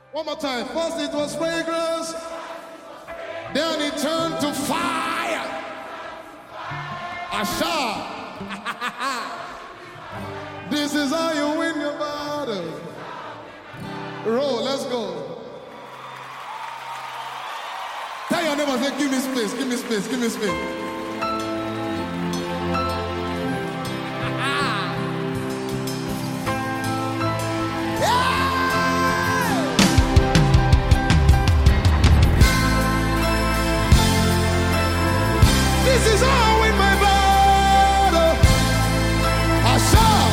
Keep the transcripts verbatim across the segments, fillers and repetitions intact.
One more time. First it was fragrance, then it turned to fire. Asha. This is how you win your battle. Roll, let's go. Tell your neighbor, say, give me space, give me space, give me space. This is how I win my battle. I shout.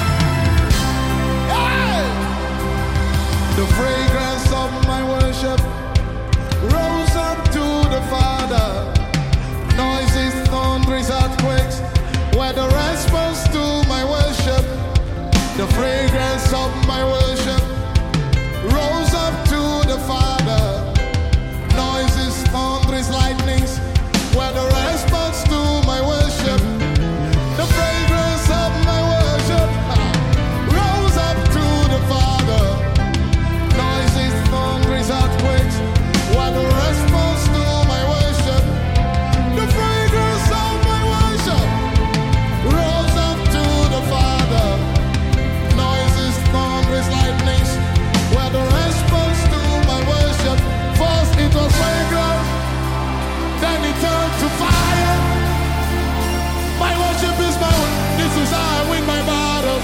Hey! The fragrance of my worship rose up to the Father. Noises, thunders, earthquakes were the response to my worship. The fragrance of my worship rose up to the Father. Noises, thunders, lightnings were the response to my worship. The fragrance of my worship rose up to the Father. Noises, thunders, earthquakes were the response to my worship. The fragrance of my worship rose up to the Father. Noises, thunders, lightnings were the response to my worship. First it was fragrance, then it turned to fire. My worship is my worship. This is how I win my battle.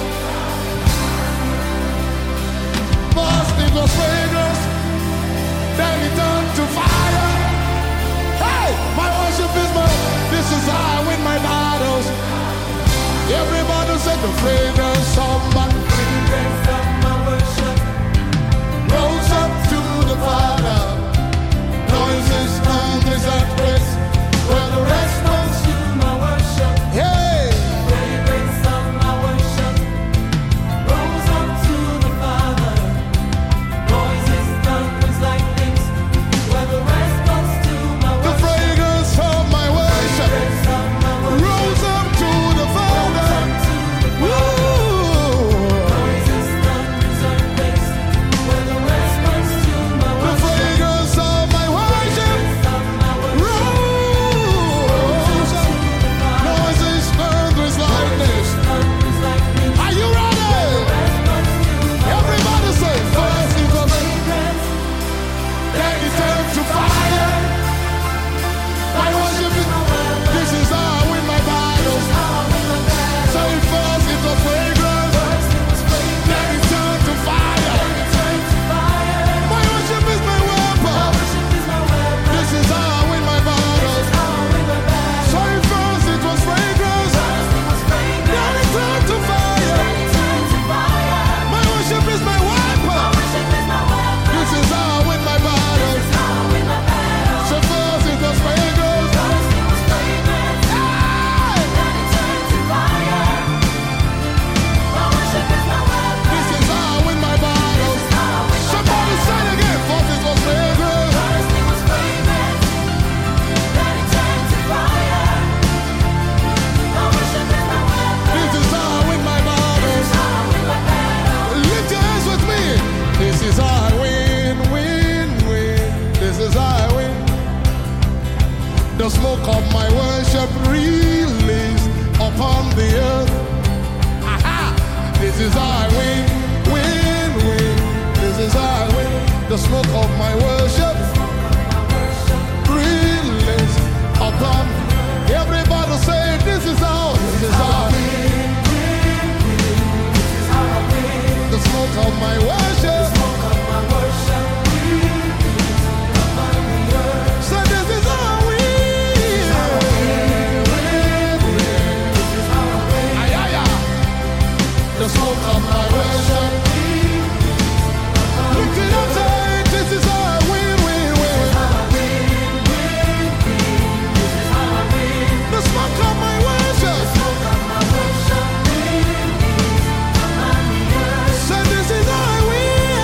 First it was fragrance, then it turned to fire. Hey, my worship is my worship. This is how I win my battles. Everybody said the fragrance of my fragrance of my worship rose up to the Father. Noises, thunders, earthquakes were the response to my worship. Hey! Fragrance of my worship rose up to the Father. Noises, thunders, lightnings were the response to my worship. The fragrance of my worship rose up to the Father. Noises, thunders, earthquakes were the response to my worship. The fragrance of my worship rose up. Noises, thunders, lightnings. Are you ready? Everybody say, first it was fragrance, then it turned to fire. My worship is, this is how I win my battles. Say first it was fragrance, then it turned to fire. My worship is my weapon. This is how I win my battles. Say first it was fragrance, then it turned to fire. My worship is my weapon. This is how I win my battles. So first it was fragrance. This is how I win my battles. Somebody say it again. First it was fragrance. This is how I win my battles. Lift your hands with me. This is how I win, win, win. This is how I win. The smoke of my worship released upon the earth. Aha! This is how I win, win, win. This is how I win. The smoke of my worship released upon. Everybody say, this is how, this is how. The smoke of my worship. So this is how I win. Ay, ay, ay. The smoke of my worship. Look it up, say, this is how I win, win, win. The smoke of my worship. So this is how I win.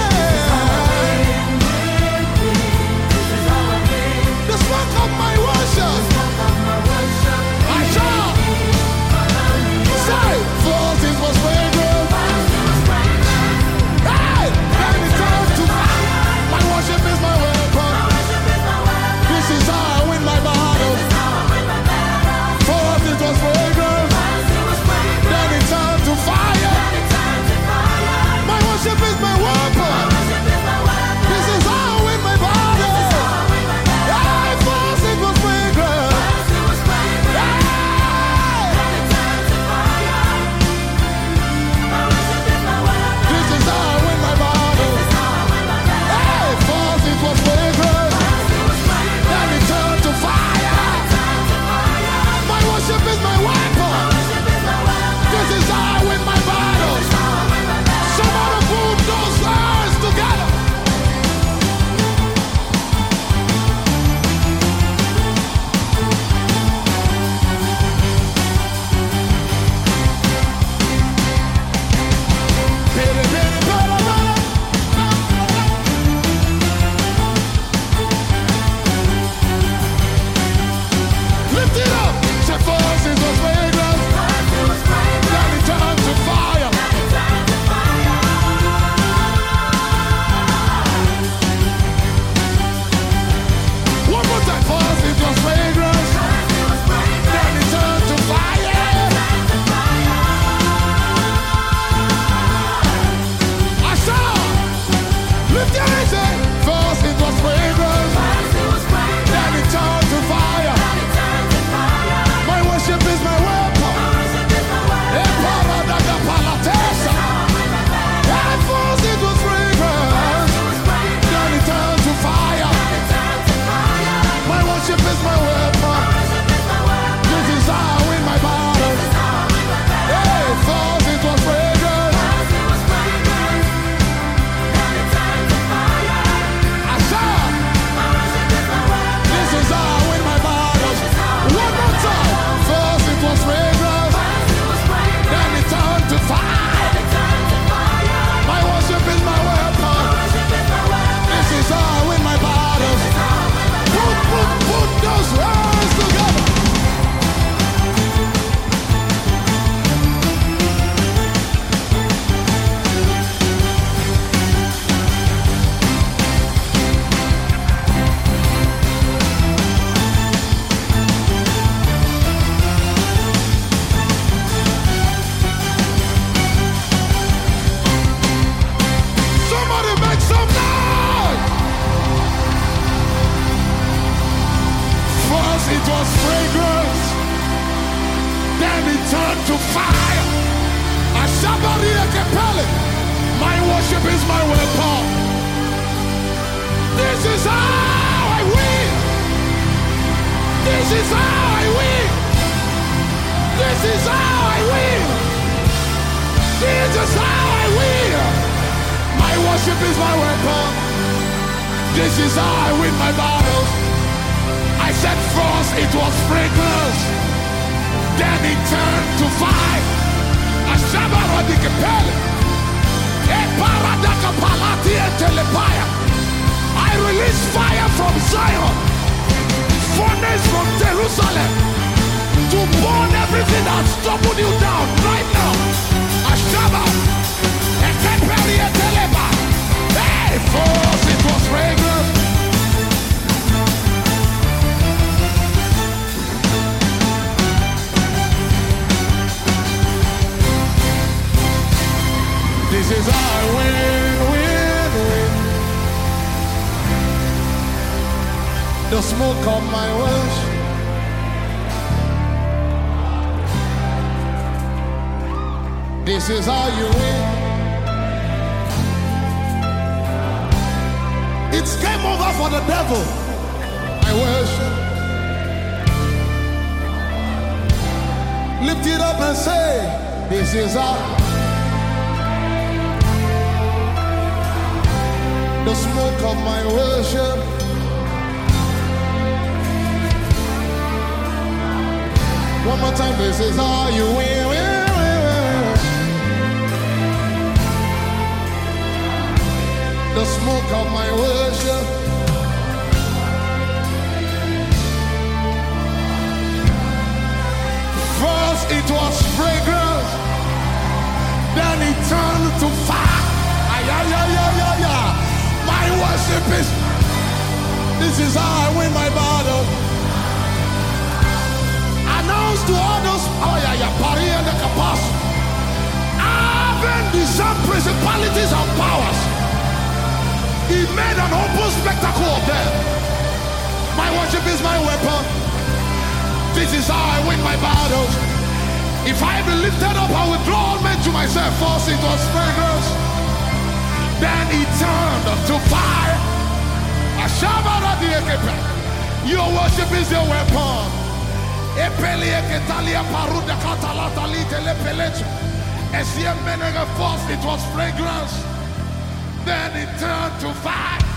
was fragrance, then it turned to fire. My worship is my weapon. This is how I win. This is how I win. This is how I win. This is how I win. My worship is my weapon. This is how I win my battles. I said first it was fragrance, then it turned to fire. I release fire from Zion, furnace from Jerusalem, to burn everything that's troubled you down right now. Ashaba, hey, first it was fragrance. This is how I win, win, win. The smoke of my worship. This is how you win. It's game over for the devil. I worship. Lift it up and say, this is how. The smoke of my worship. One more time, this is how you win, win, win, win. The smoke of my worship. First it was fragrance, then it turned to fire. Ay, ay, ay, ay, ay, ay. My worship is, this is how I win my battle. Announce to all those, oh yeah, yeah, Paris and the Capas, having discerned principalities and powers, he made an open spectacle of them. My worship is my weapon. This is how I win my battles. If I be lifted up, I will draw all men to myself. First it was fragrance, then he turned to fire. Your worship is your weapon. First it was fragrance, then it turned to fire.